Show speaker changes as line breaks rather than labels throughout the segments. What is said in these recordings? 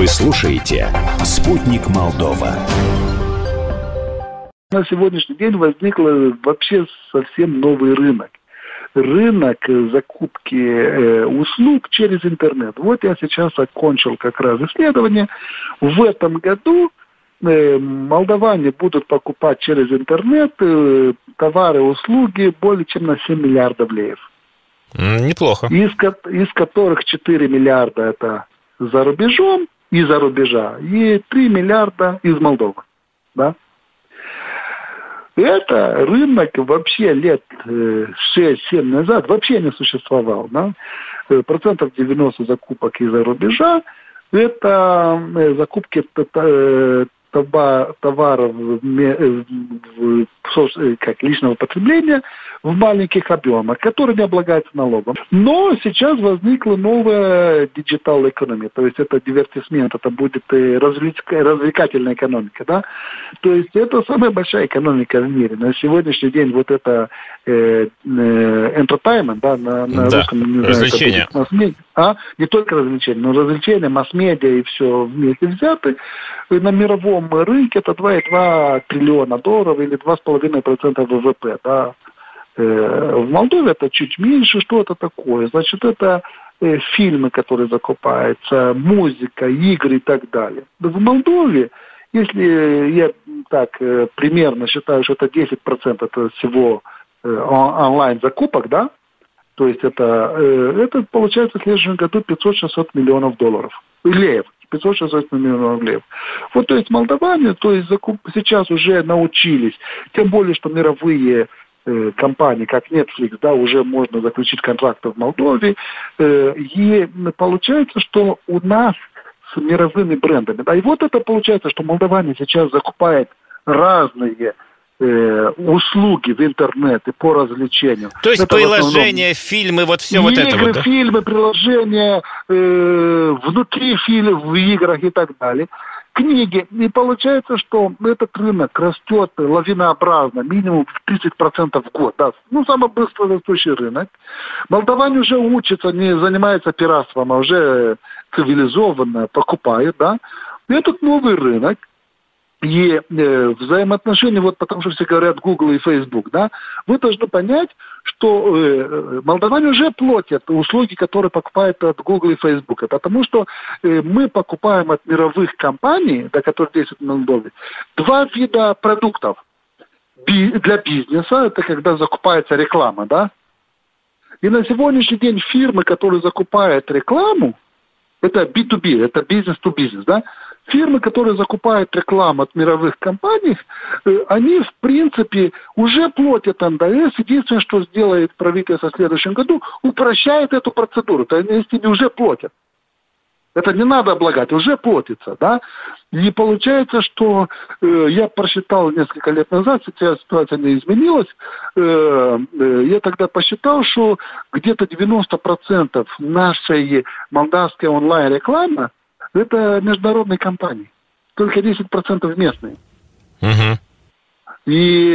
Вы слушаете «Спутник Молдова».
На сегодняшний день возник вообще совсем новый рынок. Рынок закупки услуг через интернет. Вот я сейчас окончил как раз исследование. В этом году молдаване будут покупать через интернет товары и услуги более чем на 7 миллиардов леев.
Неплохо.
Из которых 4 миллиарда это за рубежом, из-за рубежа, и 3 миллиарда из Молдовы. Да? Это рынок вообще лет 6-7 назад вообще не существовал. Да? Процентов 90 закупок из-за рубежа это закупки товаров как личного потребления в маленьких объемах, которые не облагаются налогом. Но сейчас возникла новая диджитал экономия, то есть это дивертисмент, это будет развлекательная экономика, да? То есть это самая большая экономика в мире. На сегодняшний день вот это entertainment, да, на русском, не
развлечения.
Знаю, не только развлечения, но развлечения, масс-медиа и все вместе взяты. На мировом рынке это 2,2 триллиона долларов или 2,5% ВВП. Да. В Молдове это чуть меньше, что это такое. Значит, это фильмы, которые закупаются, музыка, игры и так далее. В Молдове, если я так примерно считаю, что это 10% от всего онлайн-закупок, да, то есть это получается в следующем году 500-600 миллионов долларов. Леев. 500-600 миллионов лев. Вот, то есть молдаване, то есть сейчас уже научились, тем более, что мировые компании, как Netflix, да, уже можно заключить контракты в Молдове, и получается, что у нас с мировыми брендами, да, и вот это получается, что молдаване сейчас закупают разные услуги в интернете по развлечению.
То есть это приложения, фильмы, вот все вот это вот, да?
Фильмы, приложения, внутри фильмов, в играх и так далее. Книги. И получается, что этот рынок растет лавинообразно, минимум в 30% в год. Да. Ну, самый быстро растущий рынок. Молдаване уже учатся, не занимаются пиратством, а уже цивилизованно покупают, да. И этот новый рынок. И взаимоотношения, вот потому что все говорят Google и Facebook, да, вы должны понять, что молдаване уже платят услуги, которые покупают от Google и Facebook, потому что мы покупаем от мировых компаний, да, которые действуют в Молдове, два вида продуктов. Для бизнеса, это когда закупается реклама, да, и на сегодняшний день фирмы, которые закупают рекламу, это B2B, это бизнес-to-бизнес, да, фирмы, которые закупают рекламу от мировых компаний, они, в принципе, уже платят НДС. Единственное, что сделает правительство в следующем году, упрощает эту процедуру. То есть они уже платят. Это не надо облагать, уже платится, да. И получается, что я просчитал несколько лет назад, сейчас ситуация не изменилась, я тогда посчитал, что где-то 90% нашей молдавской онлайн-рекламы это международные компании, только 10% местные.
Угу.
И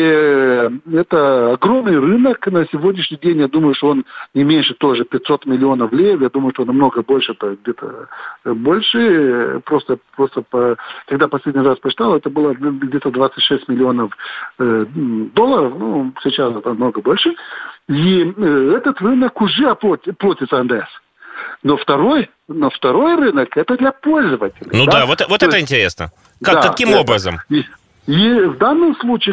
это огромный рынок на сегодняшний день. Я думаю, что он не меньше тоже 500 миллионов лев. Я думаю, что намного больше, это где-то больше. Просто когда последний раз посчитал, это было где-то 26 миллионов долларов. Ну, сейчас это намного больше. И этот рынок уже платится НДС. Но второй рынок это для пользователей.
Ну да, вот это интересно. Каким образом?
И в данном случае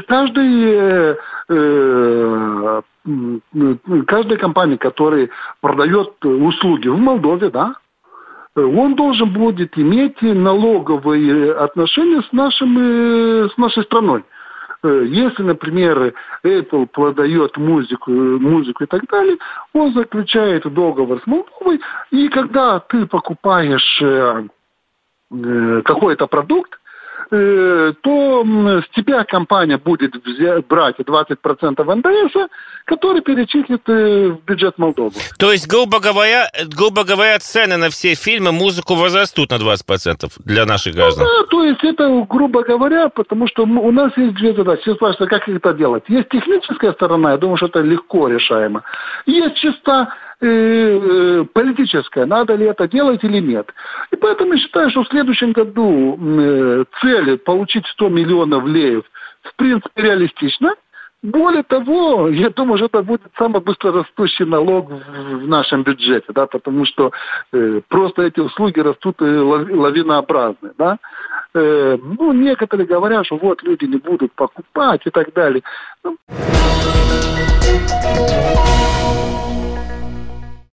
каждая компания, которая продает услуги в Молдове, да, он должен будет иметь налоговые отношения с нашей страной. Если, например, Apple продает музыку и так далее, он заключает договор с Молдовой, и когда ты покупаешь какой-то продукт, то с тебя компания будет брать 20% НДС, который перечислит в бюджет Молдовы.
То есть, грубо говоря, цены на все фильмы, музыку возрастут на 20% для наших граждан?
Ну, да, то есть это, грубо говоря, потому что у нас есть две задачи. Все спрашивают, как это делать. Есть техническая сторона, я думаю, что это легко решаемо. Есть чисто политическая, надо ли это делать или нет. И поэтому я считаю, что в следующем году цель получить 100 миллионов леев в принципе реалистична. Более того, я думаю, что это будет самый быстрорастущий налог в нашем бюджете, да, потому что просто эти услуги растут лавинообразно, да. Некоторые говорят, что вот люди не будут покупать и так далее.